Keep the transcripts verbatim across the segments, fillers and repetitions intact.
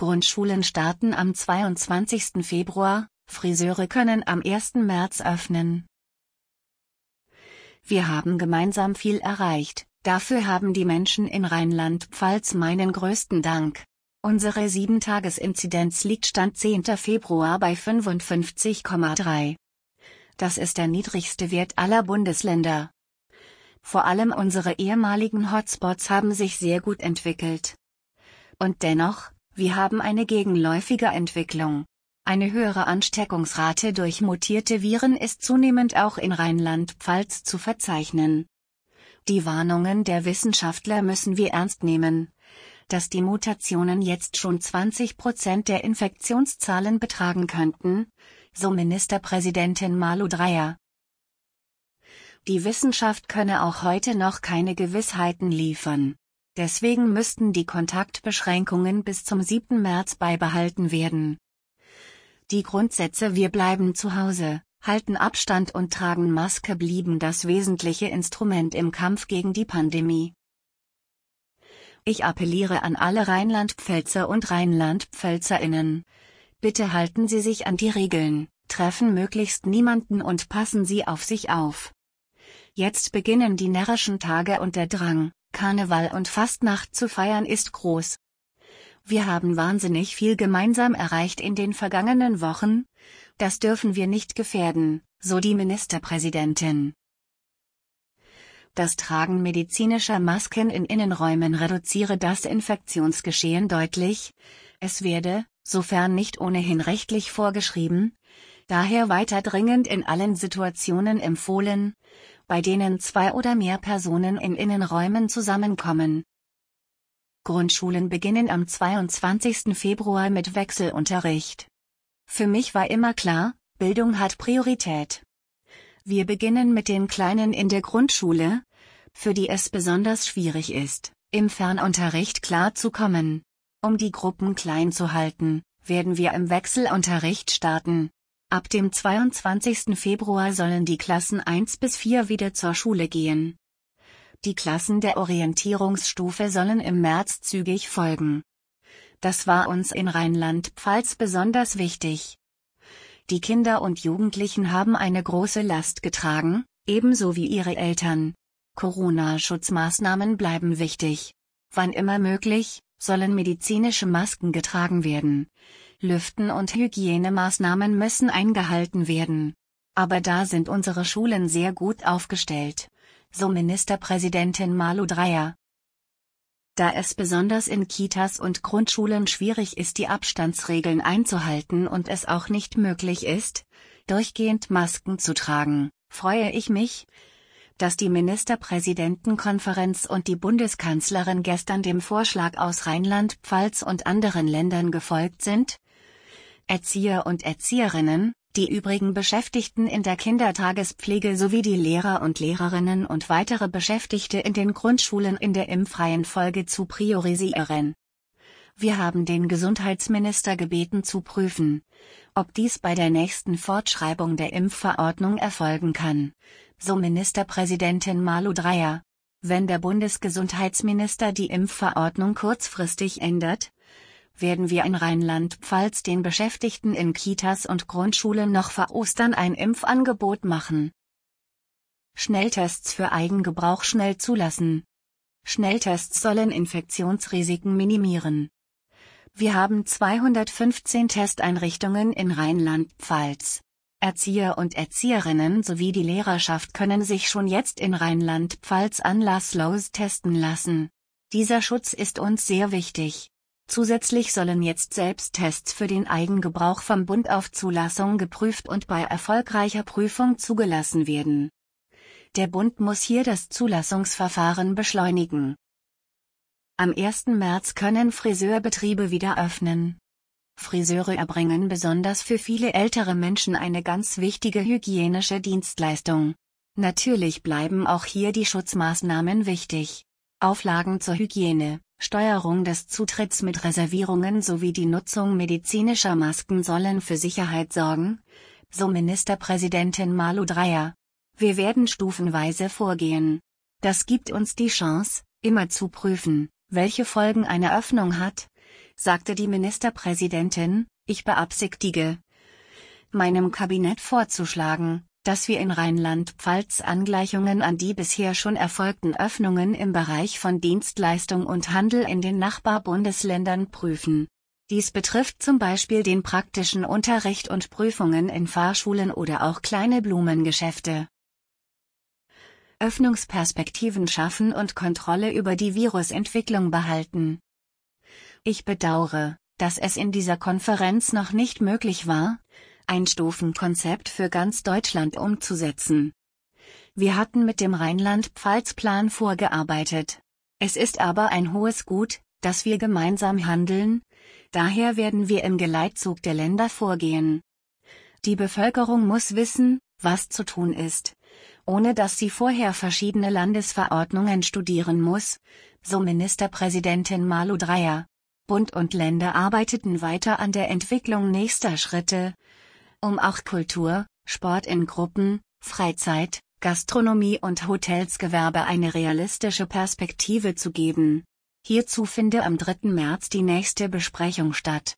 Grundschulen starten am zweiundzwanzigsten Februar, Friseure können am ersten März öffnen. Wir haben gemeinsam viel erreicht, dafür haben die Menschen in Rheinland-Pfalz meinen größten Dank. Unsere sieben-Tages-Inzidenz liegt Stand zehnten Februar bei fünfundfünfzig Komma drei. Das ist der niedrigste Wert aller Bundesländer. Vor allem unsere ehemaligen Hotspots haben sich sehr gut entwickelt. Und dennoch, wir haben eine gegenläufige Entwicklung. Eine höhere Ansteckungsrate durch mutierte Viren ist zunehmend auch in Rheinland-Pfalz zu verzeichnen. Die Warnungen der Wissenschaftler müssen wir ernst nehmen. Dass die Mutationen jetzt schon zwanzig Prozent der Infektionszahlen betragen könnten, so Ministerpräsidentin Malu Dreyer. Die Wissenschaft könne auch heute noch keine Gewissheiten liefern. Deswegen müssten die Kontaktbeschränkungen bis zum siebten März beibehalten werden. Die Grundsätze „Wir bleiben zu Hause, halten Abstand und tragen Maske“ blieben das wesentliche Instrument im Kampf gegen die Pandemie. Ich appelliere an alle Rheinland-Pfälzer und Rheinland-PfälzerInnen. Bitte halten Sie sich an die Regeln, treffen möglichst niemanden und passen Sie auf sich auf. Jetzt beginnen die närrischen Tage und der Drang, Karneval und Fastnacht zu feiern, ist groß. Wir haben wahnsinnig viel gemeinsam erreicht in den vergangenen Wochen, das dürfen wir nicht gefährden, so die Ministerpräsidentin. Das Tragen medizinischer Masken in Innenräumen reduziere das Infektionsgeschehen deutlich, es werde, sofern nicht ohnehin rechtlich vorgeschrieben, daher weiter dringend in allen Situationen empfohlen, bei denen zwei oder mehr Personen in Innenräumen zusammenkommen. Grundschulen beginnen am zweiundzwanzigsten Februar mit Wechselunterricht. Für mich war immer klar, Bildung hat Priorität. Wir beginnen mit den Kleinen in der Grundschule, für die es besonders schwierig ist, im Fernunterricht klarzukommen. Um die Gruppen klein zu halten, werden wir im Wechselunterricht starten. Ab dem zweiundzwanzigsten Februar sollen die Klassen eins bis vier wieder zur Schule gehen. Die Klassen der Orientierungsstufe sollen im März zügig folgen. Das war uns in Rheinland-Pfalz besonders wichtig. Die Kinder und Jugendlichen haben eine große Last getragen, ebenso wie ihre Eltern. Corona-Schutzmaßnahmen bleiben wichtig. Wann immer möglich, sollen medizinische Masken getragen werden. Lüften und Hygienemaßnahmen müssen eingehalten werden. Aber da sind unsere Schulen sehr gut aufgestellt, so Ministerpräsidentin Malu Dreyer. Da es besonders in Kitas und Grundschulen schwierig ist, die Abstandsregeln einzuhalten und es auch nicht möglich ist, durchgehend Masken zu tragen, freue ich mich, dass die Ministerpräsidentenkonferenz und die Bundeskanzlerin gestern dem Vorschlag aus Rheinland-Pfalz und anderen Ländern gefolgt sind. Erzieher und Erzieherinnen, die übrigen Beschäftigten in der Kindertagespflege sowie die Lehrer und Lehrerinnen und weitere Beschäftigte in den Grundschulen in der Impfreihenfolge zu priorisieren. Wir haben den Gesundheitsminister gebeten zu prüfen, ob dies bei der nächsten Fortschreibung der Impfverordnung erfolgen kann, so Ministerpräsidentin Malu Dreyer. Wenn der Bundesgesundheitsminister die Impfverordnung kurzfristig ändert, werden wir in Rheinland-Pfalz den Beschäftigten in Kitas und Grundschulen noch vor Ostern ein Impfangebot machen. Schnelltests für Eigengebrauch schnell zulassen. Schnelltests sollen Infektionsrisiken minimieren. Wir haben zweihundertfünfzehn Testeinrichtungen in Rheinland-Pfalz. Erzieher und Erzieherinnen sowie die Lehrerschaft können sich schon jetzt in Rheinland-Pfalz anlasslos testen lassen. Dieser Schutz ist uns sehr wichtig. Zusätzlich sollen jetzt Selbsttests für den Eigengebrauch vom Bund auf Zulassung geprüft und bei erfolgreicher Prüfung zugelassen werden. Der Bund muss hier das Zulassungsverfahren beschleunigen. Am ersten März können Friseurbetriebe wieder öffnen. Friseure erbringen besonders für viele ältere Menschen eine ganz wichtige hygienische Dienstleistung. Natürlich bleiben auch hier die Schutzmaßnahmen wichtig. Auflagen zur Hygiene, Steuerung des Zutritts mit Reservierungen sowie die Nutzung medizinischer Masken sollen für Sicherheit sorgen, so Ministerpräsidentin Malu Dreyer. Wir werden stufenweise vorgehen. Das gibt uns die Chance, immer zu prüfen, welche Folgen eine Öffnung hat, sagte die Ministerpräsidentin, ich beabsichtige, meinem Kabinett vorzuschlagen, dass wir in Rheinland-Pfalz Angleichungen an die bisher schon erfolgten Öffnungen im Bereich von Dienstleistung und Handel in den Nachbarbundesländern prüfen. Dies betrifft zum Beispiel den praktischen Unterricht und Prüfungen in Fahrschulen oder auch kleine Blumengeschäfte. Öffnungsperspektiven schaffen und Kontrolle über die Virusentwicklung behalten. Ich bedauere, dass es in dieser Konferenz noch nicht möglich war, ein Stufenkonzept für ganz Deutschland umzusetzen. Wir hatten mit dem Rheinland-Pfalz-Plan vorgearbeitet. Es ist aber ein hohes Gut, dass wir gemeinsam handeln, daher werden wir im Geleitzug der Länder vorgehen. Die Bevölkerung muss wissen, was zu tun ist, ohne dass sie vorher verschiedene Landesverordnungen studieren muss, so Ministerpräsidentin Malu Dreyer. Bund und Länder arbeiteten weiter an der Entwicklung nächster Schritte, um auch Kultur, Sport in Gruppen, Freizeit, Gastronomie und Hotelsgewerbe eine realistische Perspektive zu geben. Hierzu finde am dritten März die nächste Besprechung statt.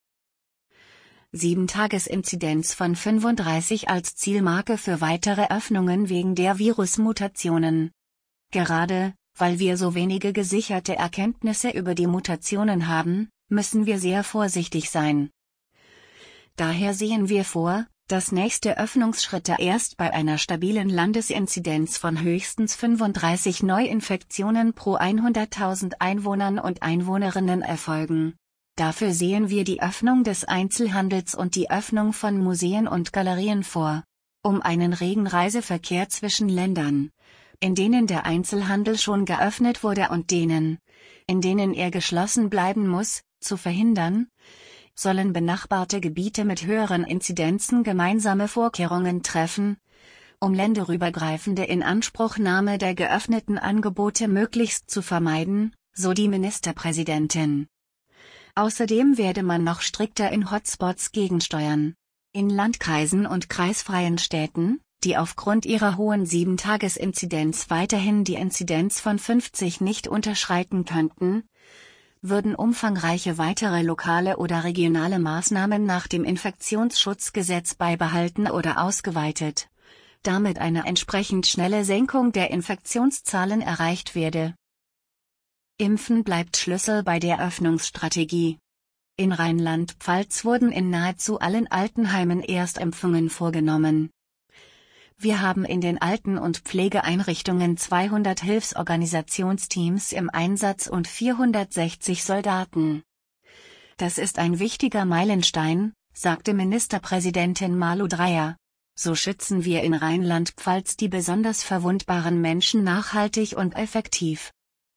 sieben Tages-Inzidenz von fünfunddreißig als Zielmarke für weitere Öffnungen wegen der Virusmutationen. Gerade, weil wir so wenige gesicherte Erkenntnisse über die Mutationen haben, müssen wir sehr vorsichtig sein. Daher sehen wir vor, dass nächste Öffnungsschritte erst bei einer stabilen Landesinzidenz von höchstens fünfunddreißig Neuinfektionen pro hunderttausend Einwohnern und Einwohnerinnen erfolgen. Dafür sehen wir die Öffnung des Einzelhandels und die Öffnung von Museen und Galerien vor, um einen regen Reiseverkehr zwischen Ländern, in denen der Einzelhandel schon geöffnet wurde und denen, in denen er geschlossen bleiben muss, zu verhindern, sollen benachbarte Gebiete mit höheren Inzidenzen gemeinsame Vorkehrungen treffen, um länderübergreifende Inanspruchnahme der geöffneten Angebote möglichst zu vermeiden, so die Ministerpräsidentin. Außerdem werde man noch strikter in Hotspots gegensteuern. In Landkreisen und kreisfreien Städten, die aufgrund ihrer hohen sieben Tages-Inzidenz weiterhin die Inzidenz von fünfzig nicht unterschreiten könnten, würden umfangreiche weitere lokale oder regionale Maßnahmen nach dem Infektionsschutzgesetz beibehalten oder ausgeweitet, damit eine entsprechend schnelle Senkung der Infektionszahlen erreicht werde. Impfen bleibt Schlüssel bei der Öffnungsstrategie. In Rheinland-Pfalz wurden in nahezu allen Altenheimen Erstimpfungen vorgenommen. Wir haben in den Alten- und Pflegeeinrichtungen zweihundert Hilfsorganisationsteams im Einsatz und vierhundertsechzig Soldaten. Das ist ein wichtiger Meilenstein, sagte Ministerpräsidentin Malu Dreyer. So schützen wir in Rheinland-Pfalz die besonders verwundbaren Menschen nachhaltig und effektiv.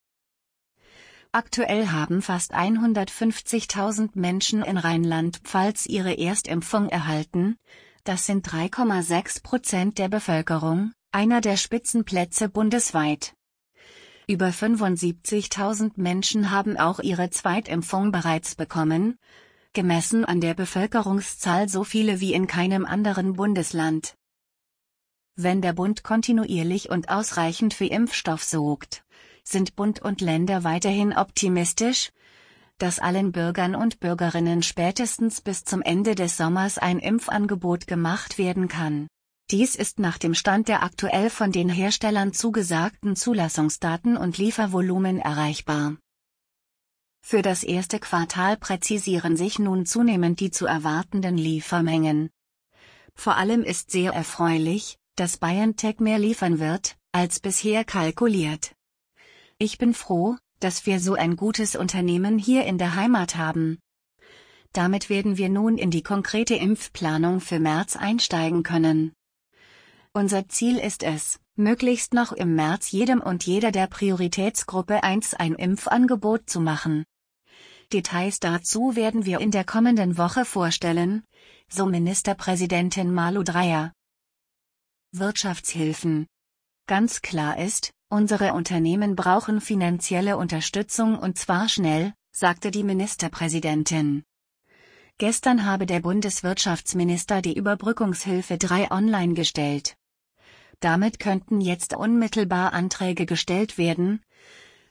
Aktuell haben fast hundertfünfzigtausend Menschen in Rheinland-Pfalz ihre Erstimpfung erhalten. Das sind drei Komma sechs Prozent der Bevölkerung, einer der Spitzenplätze bundesweit. Über fünfundsiebzigtausend Menschen haben auch ihre Zweitimpfung bereits bekommen, gemessen an der Bevölkerungszahl so viele wie in keinem anderen Bundesland. Wenn der Bund kontinuierlich und ausreichend für Impfstoff sorgt, sind Bund und Länder weiterhin optimistisch, dass allen Bürgern und Bürgerinnen spätestens bis zum Ende des Sommers ein Impfangebot gemacht werden kann. Dies ist nach dem Stand der aktuell von den Herstellern zugesagten Zulassungsdaten und Liefervolumen erreichbar. Für das erste Quartal präzisieren sich nun zunehmend die zu erwartenden Liefermengen. Vor allem ist sehr erfreulich, dass BioNTech mehr liefern wird, als bisher kalkuliert. Ich bin froh, dass wir so ein gutes Unternehmen hier in der Heimat haben. Damit werden wir nun in die konkrete Impfplanung für März einsteigen können. Unser Ziel ist es, möglichst noch im März jedem und jeder der Prioritätsgruppe eins ein Impfangebot zu machen. Details dazu werden wir in der kommenden Woche vorstellen, so Ministerpräsidentin Malu Dreyer. Wirtschaftshilfen. Ganz klar ist, unsere Unternehmen brauchen finanzielle Unterstützung und zwar schnell, sagte die Ministerpräsidentin. Gestern habe der Bundeswirtschaftsminister die Überbrückungshilfe drei online gestellt. Damit könnten jetzt unmittelbar Anträge gestellt werden,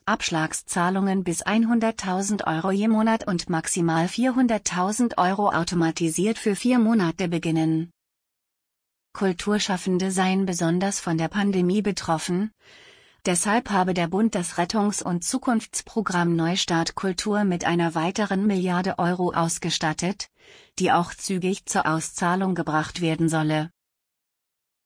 Abschlagszahlungen bis hunderttausend Euro je Monat und maximal vierhunderttausend Euro automatisiert für vier Monate beginnen. Kulturschaffende seien besonders von der Pandemie betroffen. Deshalb habe der Bund das Rettungs- und Zukunftsprogramm Neustart Kultur mit einer weiteren Milliarde Euro ausgestattet, die auch zügig zur Auszahlung gebracht werden solle.